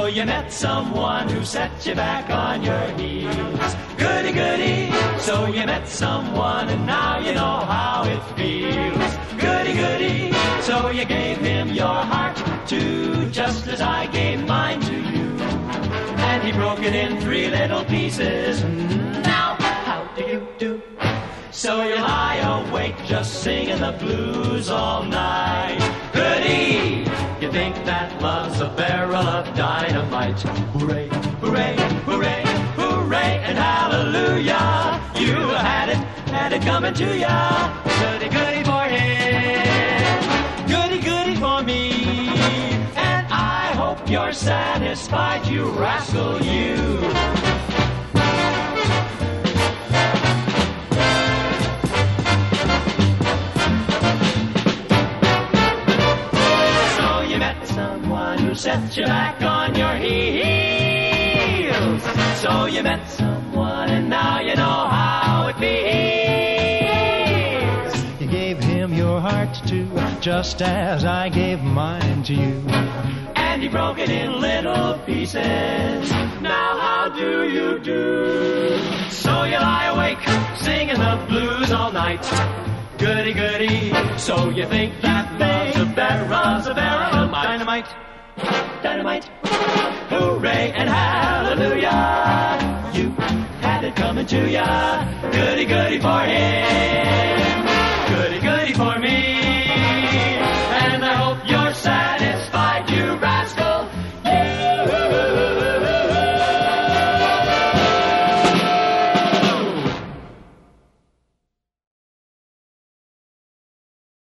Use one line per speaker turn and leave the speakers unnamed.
you met someone who set you back on your heels. Goody, goody. So you met someone and now you know how it feels. Goody, goody. So you gave him your heart too, just as I gave mine to you. And he broke it in 3 little pieces. Now, how do you do? So you lie awake just singing the blues all night. Goody! You think that love's a barrel of dynamite. Hooray, hooray, hooray, hooray, and hallelujah. You had it coming to ya. Goody, goody for him. Goody, goody for me. And I hope you're satisfied, you rascal, you. Set you back on your heels. So you met someone and now you know how it feels.
You gave him your heart too, just as I gave mine to you.
And he broke it in little pieces. Now how do you do? So you lie awake singing the blues all night. Goody, goody. So you think that love's a barrel of dynamite. Dynamite, hooray and hallelujah. You had it coming to ya. Goody, goody for him. Goody, goody for me.